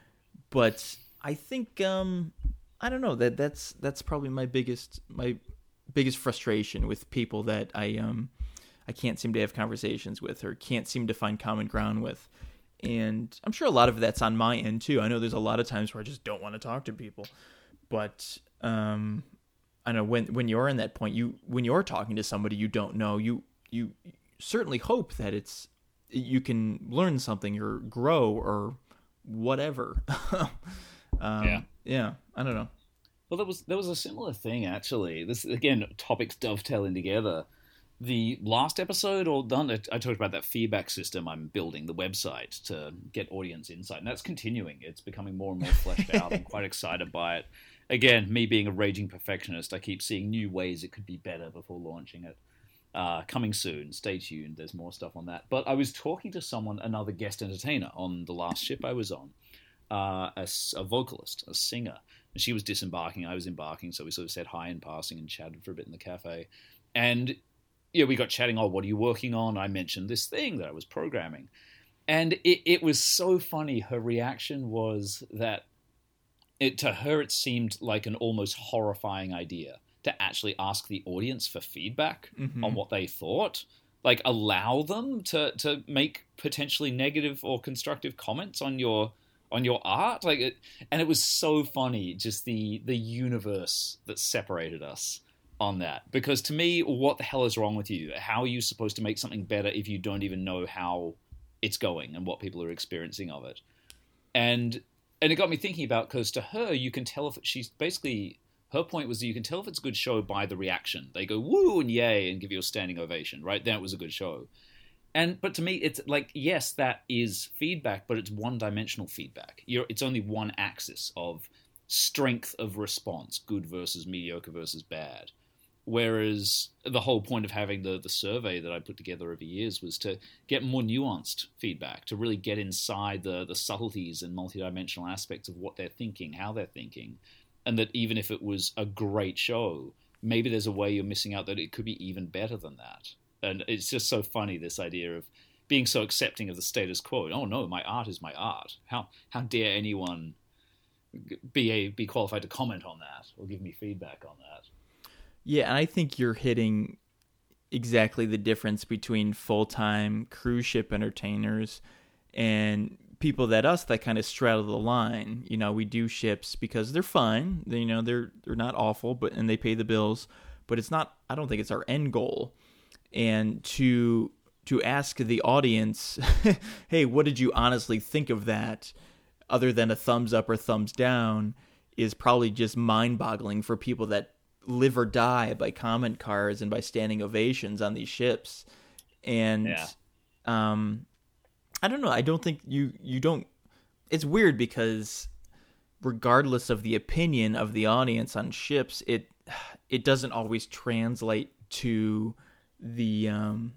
but I think um, I don't know that that's that's probably my biggest my biggest frustration with people that I um. I can't seem to have conversations with or can't seem to find common ground with. And I'm sure a lot of that's on my end too. I know there's a lot of times where I just don't want to talk to people. But um, I know when when you're in that point, you when you're talking to somebody you don't know, you you certainly hope that it's you can learn something or grow or whatever. um,
yeah.
Yeah, I don't know.
Well, there was there was a similar thing actually. This again, topics dovetailing together. The last episode, or done, I talked about that feedback system I'm building, the website, to get audience insight. And that's continuing. It's becoming more and more fleshed out. I'm quite excited by it. Again, me being a raging perfectionist, I keep seeing new ways it could be better before launching it. Uh, coming soon. Stay tuned. There's more stuff on that. But I was talking to someone, another guest entertainer, on the last ship I was on, uh, a, a vocalist, a singer. And she was disembarking. I was embarking. So we sort of said hi in passing and chatted for a bit in the cafe. And yeah, we got chatting, oh, what are you working on? I mentioned this thing that I was programming. And it, it was so funny. Her reaction was that it, to her, it seemed like an almost horrifying idea to actually ask the audience for feedback mm-hmm. on what they thought. like allow them to to make potentially negative or constructive comments on your on your art. Like it, and it was so funny, just the the universe that separated us on that. Because to me, what the hell is wrong with you? How are you supposed to make something better if you don't even know how it's going and what people are experiencing of it? And and it got me thinking about, because to her, you can tell if she's basically, her point was that you can tell if it's a good show by the reaction. They go woo and yay and give you a standing ovation, right? Then it was a good show. And but to me, it's like, yes, that is feedback, but it's one-dimensional feedback. You're, it's only one axis of strength of response, good versus mediocre versus bad. Whereas the whole point of having the, the survey that I put together over years was to get more nuanced feedback, to really get inside the, the subtleties and multidimensional aspects of what they're thinking, how they're thinking. And that even if it was a great show, maybe there's a way you're missing out that it could be even better than that. And it's just so funny, this idea of being so accepting of the status quo. Oh no, my art is my art. How how dare anyone be a, be qualified to comment on that or give me feedback on that?
Yeah, and I think you're hitting exactly the difference between full-time cruise ship entertainers and people that us that kind of straddle the line. You know, we do ships because they're fun. They, you know, they're they're not awful, but and they pay the bills. But it's not. I don't think it's our end goal. And to to ask the audience, hey, what did you honestly think of that, other than a thumbs up or thumbs down, is probably just mind-boggling for people that live or die by comment cards and by standing ovations on these ships. And
yeah.
um, I don't know. I don't think you you don't. It's weird because regardless of the opinion of the audience on ships, it it doesn't always translate to the um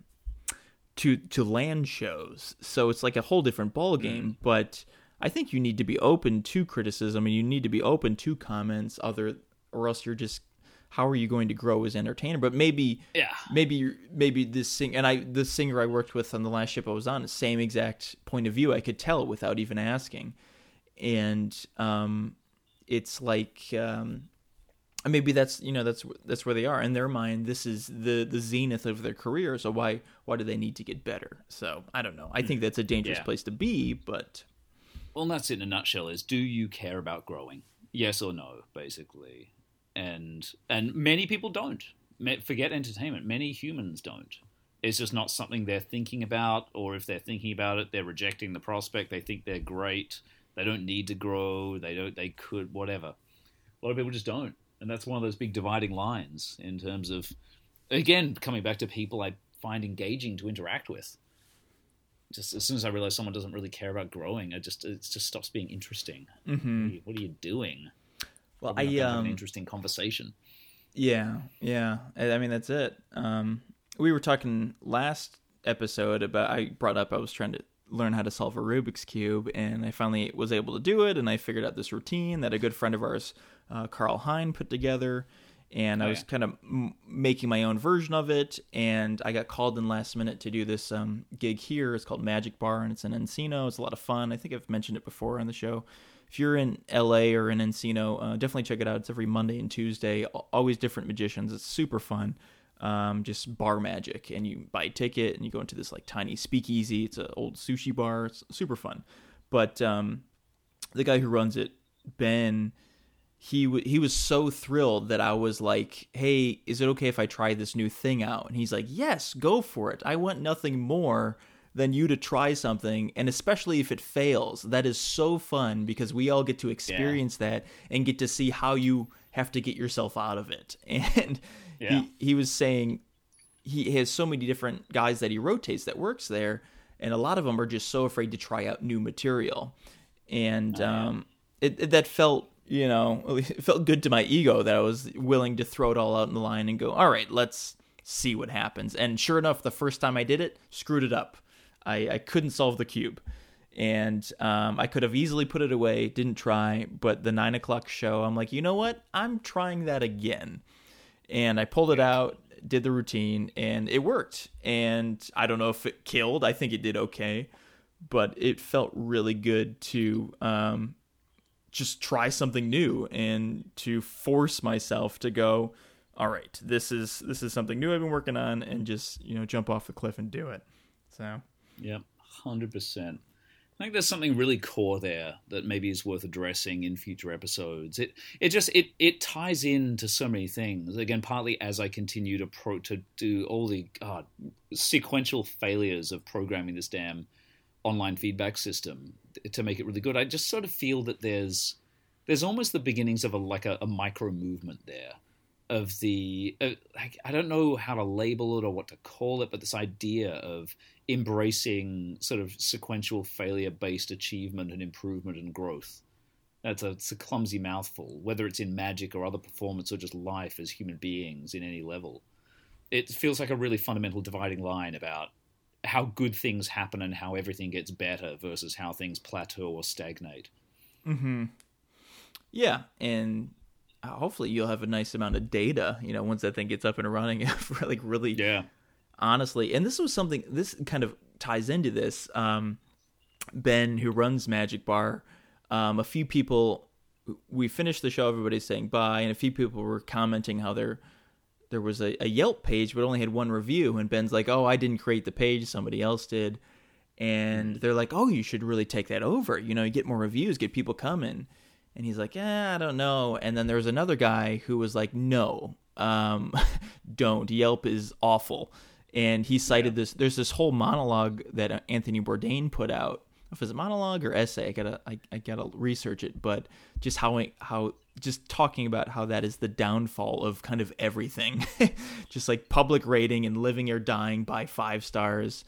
to to land shows. So it's like a whole different ball game. Mm. But I think you need to be open to criticism and you need to be open to comments, other or else you're just, how are you going to grow as an entertainer? But maybe,
yeah,
maybe, maybe this sing and I, the singer I worked with on the last ship I was on, the same exact point of view. I could tell it without even asking, and um, it's like um, maybe that's you know that's that's where they are in their mind. This is the the zenith of their career. So why why do they need to get better? So I don't know. I think that's a dangerous
yeah.
place to be. But
well, and that's it in a nutshell. Is, do you care about growing? Yes or no, basically. And and many people don't. Forget entertainment. Many humans don't. It's just not something they're thinking about, or if they're thinking about it, they're rejecting the prospect. They think they're great. They don't need to grow. They don't. They could, whatever. A lot of people just don't. And that's one of those big dividing lines in terms of, again, coming back to people I find engaging to interact with. Just as soon as I realize someone doesn't really care about growing, it just it just stops being interesting.
Mm-hmm.
What, are you, what are you doing?
Well,
I um, have an interesting conversation.
Yeah, yeah. I mean, that's it. Um, we were talking last episode about, I brought up I was trying to learn how to solve a Rubik's Cube, and I finally was able to do it, and I figured out this routine that a good friend of ours, uh, Carl Hine, put together, and oh, I was yeah. kind of m- making my own version of it, and I got called in last minute to do this um, gig here. It's called Magic Bar, and it's in Encino. It's a lot of fun. I think I've mentioned it before on the show. If you're in L A or in Encino, uh, definitely check it out. It's every Monday and Tuesday. Always different magicians. It's super fun. Um, just bar magic. And you buy a ticket and you go into this like tiny speakeasy. It's an old sushi bar. It's super fun. But um, the guy who runs it, Ben, he w- he was so thrilled that I was like, hey, is it okay if I try this new thing out? And he's like, yes, go for it. I want nothing more than you to try something, and especially if it fails. That is so fun because we all get to experience yeah. that and get to see how you have to get yourself out of it. And yeah. he, he was saying he has so many different guys that he rotates that works there, and a lot of them are just so afraid to try out new material. And oh, um, yeah. it, it that felt, you know, it felt good to my ego that I was willing to throw it all out in the line and go, all right, let's see what happens. And sure enough, the first time I did it, screwed it up. I, I couldn't solve the cube, and um, I could have easily put it away, didn't try, but the nine o'clock show, I'm like, you know what? I'm trying that again. And I pulled it out, did the routine, and it worked. And I don't know if it killed. I think it did okay, but it felt really good to um, just try something new and to force myself to go, all right, this is this is something new I've been working on, and just, you know, jump off the cliff and do it. So,
yeah, one hundred percent. I think there's something really core there that maybe is worth addressing in future episodes. It it just it it ties into so many things. Again, partly as I continue to pro to do all the uh, sequential failures of programming this damn online feedback system to make it really good. I just sort of feel that there's there's almost the beginnings of a like a, a micro movement there of the uh, like, I don't know how to label it or what to call it, but this idea of embracing sort of sequential failure-based achievement and improvement and growth. That's a, it's a clumsy mouthful, whether it's in Magic or other performance or just life as human beings in any level. It feels like a really fundamental dividing line about how good things happen and how everything gets better versus how things plateau or stagnate.
Mm-hmm. Yeah, and hopefully you'll have a nice amount of data, you know, once that thing gets up and running. like really,
yeah.
Honestly, and this was something, this kind of ties into this. Um, Ben, who runs Magic Bar, um, a few people, we finished the show, everybody's saying bye, and a few people were commenting how there there was a, a Yelp page, but only had one review, and Ben's like, oh, I didn't create the page, somebody else did. And they're like, oh, you should really take that over, you know, you get more reviews, get people coming. And he's like, yeah, I don't know. And then there was another guy who was like, no, um, don't. Yelp is awful. And he cited yeah. this. There's this whole monologue that Anthony Bourdain put out. If it's a monologue or essay, I gotta I, I gotta research it. But just how how just talking about how that is the downfall of kind of everything, just like public rating and living or dying by five stars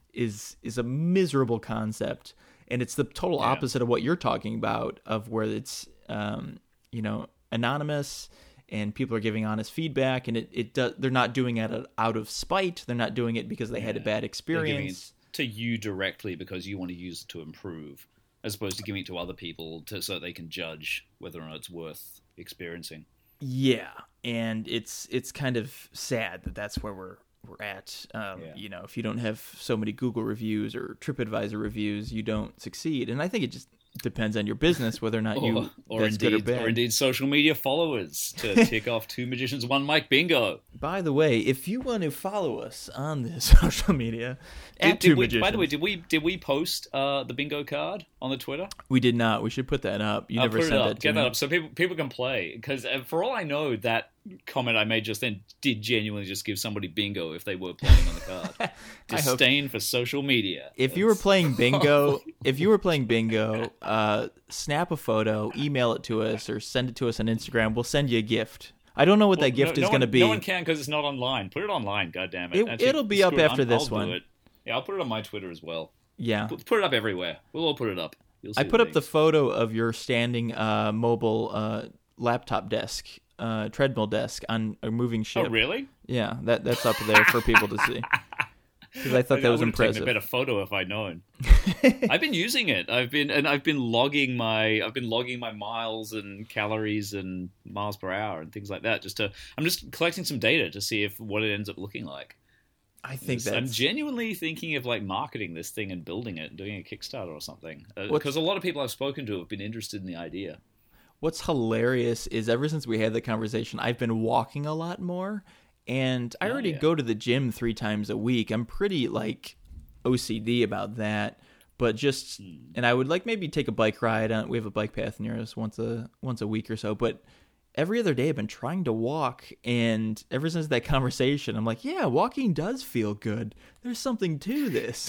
is is a miserable concept. And it's the total yeah. opposite of what you're talking about, of where it's um, you know, anonymous. And people are giving honest feedback, and it, it does, they're not doing it out of spite. They're not doing it because they yeah. had a bad experience.
To you directly because you want to use it to improve, as opposed to giving it to other people to, so they can judge whether or not it's worth experiencing.
Yeah, and it's it's kind of sad that that's where we're we're at. Um, yeah. You know, if you don't have so many Google reviews or TripAdvisor reviews, you don't succeed. And I think it just depends on your business whether or not
or,
you
or indeed or, or indeed social media followers to tick off two magicians one mic bingo.
By the way, if you want to follow us on this social media
did,
at
did
two
we,
magicians,
by the way, did we did we post uh, the bingo card on the Twitter?
We did not. We should put that up. You
I'll
never
put
sent
it up.
that to
Get
me.
that up so people people can play, because uh, for all I know, that comment I made just then did genuinely just give somebody bingo if they were playing on the card. Disdain for social media.
If
That's...
you were playing bingo, if you were playing bingo, uh, snap a photo, email it to us, or send it to us on Instagram. We'll send you a gift. I don't know what
well,
that gift
no,
is
no
going to
one,
be.
No one can because it's not online. Put it online, goddammit.
It,
Actually,
it'll be up
screw it.
after
I'm,
this
I'll
one.
Do it. Yeah, I'll put it on my Twitter as well.
Yeah.
Put, put it up everywhere. We'll all put it up. You'll see
I put
the
up the photo of your standing uh, mobile uh, laptop desk, uh, treadmill desk on a moving ship.
Oh, really?
Yeah, that that's up there for people to see. Because I thought that
I
was
would have
impressive.
taken a better photo if I'd known. I've been using it. I've been and I've been logging my I've been logging my miles and calories and miles per hour and things like that. Just to I'm just collecting some data to see if what it ends up looking like.
I think that
I'm genuinely thinking of like marketing this thing and building it and doing a Kickstarter or something, because uh, a lot of people I've spoken to have been interested in the idea.
What's hilarious is ever since we had the conversation, I've been walking a lot more. And I already oh, yeah. go to the gym three times a week. I'm pretty, like, O C D about that. But just, mm. and I would, like, maybe take a bike ride. On, we have a bike path near us once a once a week or so. But every other day I've been trying to walk. And ever since that conversation, I'm like, yeah, walking does feel good. There's something to this.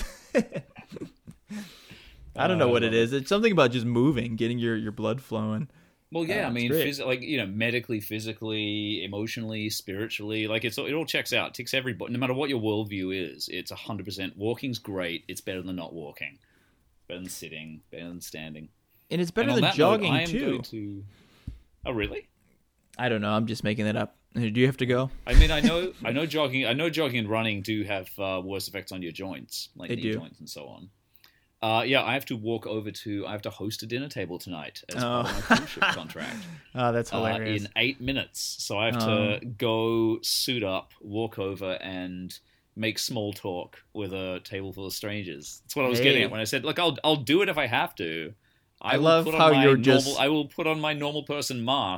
I don't know uh, what it is. It's something about just moving, getting your, your blood flowing.
Well, yeah, uh, I mean, phys- like, you know, medically, physically, emotionally, spiritually, like, it's it all checks out. It ticks every box. No matter what your worldview is, it's one hundred percent. Walking's great. It's better than not walking. Better than sitting. Better than standing.
And it's better and than jogging, note, I am too.
Going to... Oh, really?
I don't know. I'm just making that up. Do you have to go?
I mean, I know I know jogging I know jogging and running do have uh, worse effects on your joints, like
they
knee
do.
joints and so on. Uh, yeah, I have to walk over to. I have to host a dinner table tonight as
oh.
part of my cruise ship contract.
Oh, that's hilarious!
Uh, in eight minutes, so I have
oh.
to go suit up, walk over, and make small talk with a table full of strangers. That's what I was
hey.
getting at when I said, "Look, I'll I'll do it if I have to."
I, I
will
love
put on
how
my
you're
normal,
just.
I will put on my normal person mask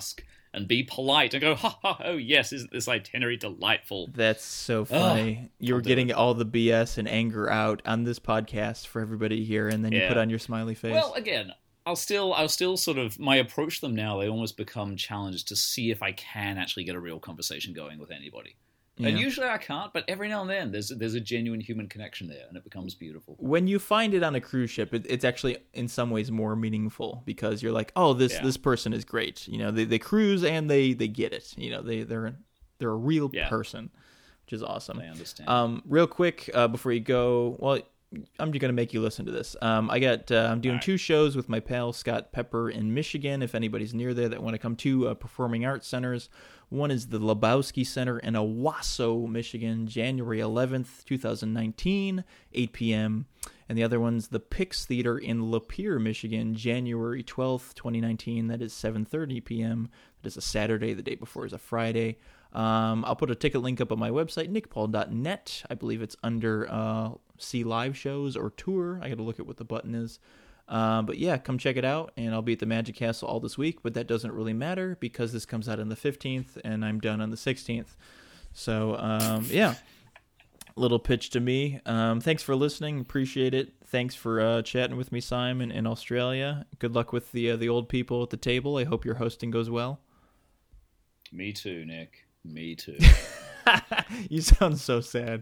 and be polite and go, ha ha, oh yes, isn't this itinerary delightful?
That's so funny. Oh, you were getting all the B S and anger out on this podcast for everybody to hear, and then you yeah. put on your smiley face.
Well, again, I'll still, I'll still sort of, my approach to them now, they almost become challenges to see if I can actually get a real conversation going with anybody. Yeah. And usually I can't, but every now and then there's there's a genuine human connection there, and it becomes beautiful.
When you find it on a cruise ship, it, it's actually in some ways more meaningful because you're like, oh, this yeah. this person is great. You know, they, they cruise and they, they get it. You know, they they're they're a real yeah. person, which is awesome.
I understand.
Um, real quick uh, before you go, well, I'm just gonna make you listen to this. Um, I got uh, I'm doing right. two shows with my pal Scott Pepper in Michigan. If anybody's near there that want to come to uh, performing arts centers. One is the Lebowski Center in Owasso, Michigan, January eleventh, twenty nineteen, eight p.m. And the other one's the Pix Theater in Lapeer, Michigan, January twelfth, twenty nineteen. That is seven thirty p.m. That is a Saturday. The day before is a Friday. Um, I'll put a ticket link up on my website, nick paul dot net. I believe it's under uh, See Live Shows or Tour. I got to look at what the button is. Uh, but yeah, come check it out, and I'll be at the Magic Castle all this week, but that doesn't really matter because this comes out on the fifteenth, and I'm done on the sixteenth. So, um, yeah, little pitch to me. Um, thanks for listening. Appreciate it. Thanks for uh, chatting with me, Simon, in Australia. Good luck with the uh, the old people at the table. I hope your hosting goes well.
Me too, Nick. Me too.
You sound so sad.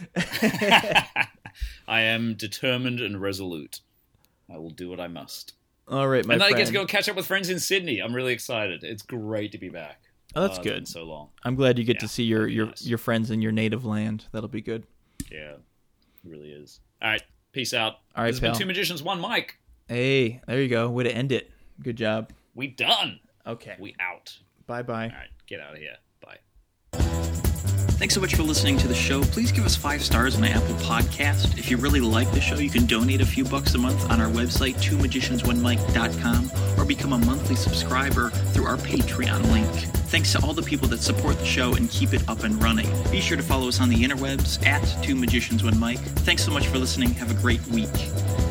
I am determined and resolute. I will do what I must.
All right, my
and then
friend.
I get to go catch up with friends in Sydney. I'm really excited. It's great to be back.
Oh, that's
uh,
good.
It's been so long.
I'm glad you get
yeah,
to see your your,
nice.
your friends in your native land. That'll be good.
Yeah, it really is. All right, peace out.
All right,
This has
pal.
been Two Magicians, One Mike.
Hey, there you go. Way to end it. Good job.
We done.
Okay.
We out.
Bye-bye.
All right, get out of here. Bye.
Thanks so much for listening to the show. Please give us five stars on Apple Podcast. If you really like the show, you can donate a few bucks a month on our website, two magicians one mic dot com, or become a monthly subscriber through our Patreon link. Thanks to all the people that support the show and keep it up and running. Be sure to follow us on the interwebs at two magicians one mic. Thanks so much for listening. Have a great week.